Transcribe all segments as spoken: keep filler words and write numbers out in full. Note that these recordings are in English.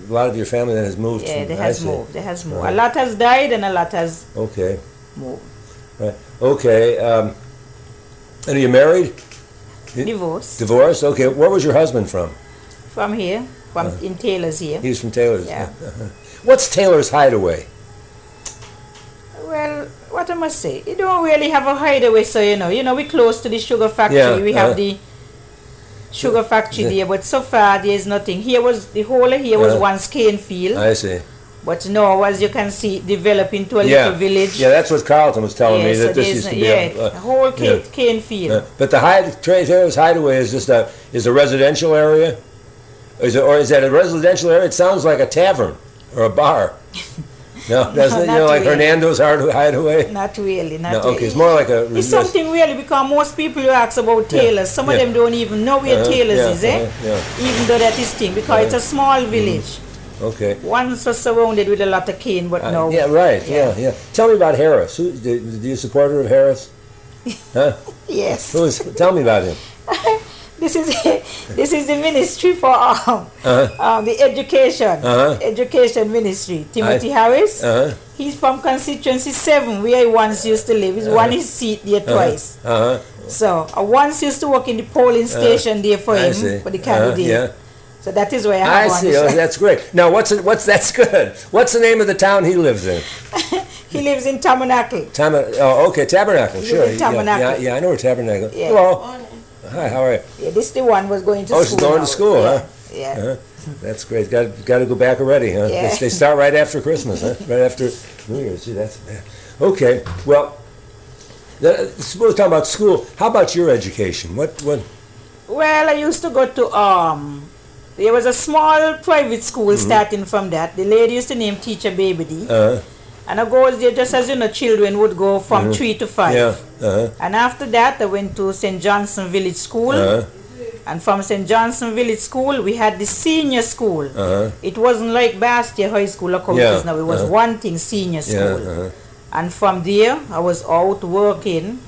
a lot of your family that has moved. Yeah, from, they I has see. moved. They has moved. Right. A lot has died and a lot has Okay. moved. Right. Okay. Um, and are you married? Divorced. Divorced? Okay. Where was your husband from? From here, from Uh, in Taylor's here. He's from Taylor's. Yeah. What's Taylor's Hideaway? Well, what I must say, you don't really have a hideaway, so you know, you know, we're close to the sugar factory. Yeah, we have uh, the sugar factory the- there, but so far there is nothing. Here was the whole here was Uh, once cane field, I see. but now, as you can see, develop into a Yeah. little village. Yeah, that's what Carlton was telling Yeah, me, so that this there's used no- to be yeah, a, a whole cane, yeah. cane field. Uh, but the hide, Tra- Taylor's Hideaway is just a is a residential area, is it, or is that a residential area? It sounds like a tavern or a bar. No, doesn't it? You not know, like really. Hernando's Hide- Hideaway. Not really, not No, really. okay, it's more like a. It's something really because most people who ask about Yeah, Taylor's, some of yeah. them don't even know where Uh-huh, Taylor's yeah, is, eh? uh-huh, yeah. Even though that is thing, because it's a small village. Okay. Once was surrounded with a lot of cane, but Uh, no. Yeah, right. Yeah. yeah, Tell me about Harris. Who, do, do you support her of Harris? Huh? Yes. Who is? Tell me about him. This is this is the ministry for um, Uh-huh. um the education Uh-huh. education ministry. Timothy I- Harris. Uh He's from constituency seven, where he once used to live. He's won his seat there huh. twice. Uh huh. So I once used to work in the polling station there for I him see. for the Uh-huh, candidate. yeah. So that is why I I have one. see. Oh, that's great. Now, what's it, what's that's good. What's the name of the town he lives in? He lives in Tabernacle. Taber- oh, okay, Tabernacle. He Sure. lives in Yeah, Tabernacle. Yeah, yeah, I know where Tabernacle. Yeah. Hello. Hi. How are you? Yeah, this the one was going to Oh, school. she's going to now. school, yeah. huh? Yeah. Uh-huh. That's great. Got got to go back already, huh? Yeah. They, they start right after Christmas, huh? Right after New Year's. Gee, that's bad. Okay. Well, the, we're talking about school. How about your education? What what? Well, I used to go to um. There was a small private school Mm-hmm. starting from that. The lady used to name Teacher Baby D. Uh, And I goes there just as you know, children would go from three to five. yeah. Uh-huh. And after that, I went to Saint Johnson Village School. Uh-huh. And from Saint Johnson Village School, we had the senior school. Uh-huh. It wasn't like Bastia High School or how Yeah, it is now. It was uh-huh. one thing, senior Yeah. school. Uh-huh. And from there, I was out working,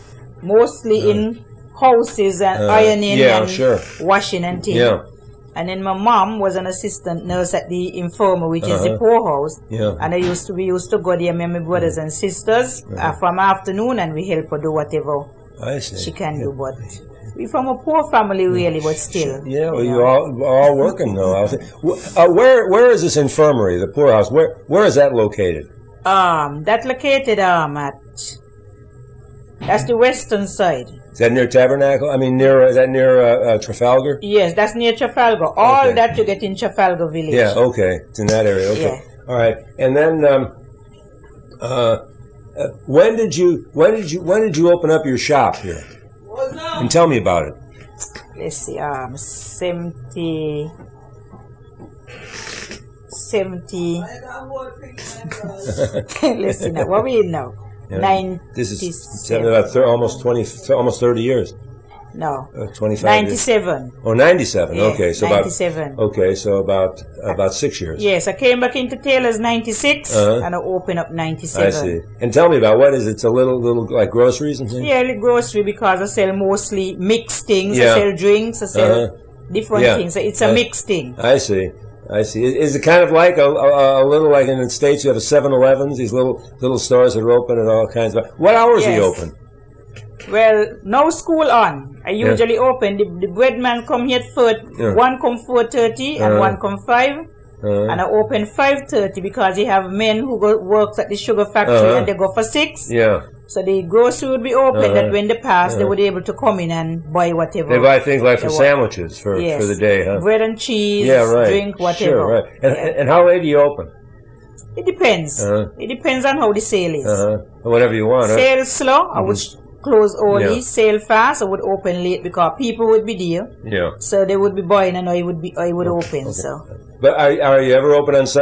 mostly in houses and Uh, ironing yeah, and sure. washing and things. Yeah. And then my mom was an assistant nurse at the infirmary, which is the Uh-huh. poorhouse. Yeah. And I used to, we used to go there, me and my brothers and sisters, uh, from afternoon, and we help her do whatever I see. she can do. But we from a poor family, really, but still. Yeah, well, you you know. all are all working though. I was- Uh, where where is this infirmary, the poorhouse? Where where is that located? Um, that located um at that's the western side. Is that near Tabernacle? I mean, near is that near uh, uh, Trafalgar? Yes, that's near Trafalgar. All Okay. that you get in Trafalgar Village. Yeah. Okay, it's in that area. Okay. Yeah. All right. And then, um, uh, uh, when did you when did you when did you open up your shop here? And tell me about it. Let's see, um, seventy, seventy. Let's see now. What we in now? Yeah. Ninety. This is seven, about thir- almost twenty, almost thirty years. No. Uh, Twenty-five. years. Ninety-seven. Oh, ninety-seven. Yeah, okay, so ninety-seven. about okay, so about about six years. Yes, I came back into Taylor's ninety-six, Uh-huh. and I opened up ninety-seven. I see. And tell me about what is it? It's a little little like groceries and things. Yeah, the grocery because I sell mostly mixed things. Yeah. I sell drinks. I sell Uh-huh. different Yeah. things. So it's a Uh, mixed thing. I see. I see. Is is it kind of like a, a, a little like in the States you have a seven elevens, these little little stores that are open and all kinds of. What hours are you Yes. open? Well, no school on. I usually open. The, the breadman come here at four, Yeah. one come four thirty and Uh-huh. one come five. Uh, And I open five thirty because you have men who go works at the sugar factory Uh-huh. and they go for six. yeah. So the grocery would be open Uh-huh. that when they pass, they Uh-huh. would be able to come in and buy whatever. They buy things like for They want. sandwiches for, Yes. for the day, huh? Bread and cheese, Yeah, right. drink, whatever. Sure, right. And, Yeah. and how late do you open? It depends. Uh-huh. It depends on how the sale is. Uh-huh. Whatever you want, huh? Sale slow, I would sh- close early. Yeah. Sale fast, I would open late because people would be there. Yeah. So they would be buying and I would be I would open. So But are, are you ever open on Sunday?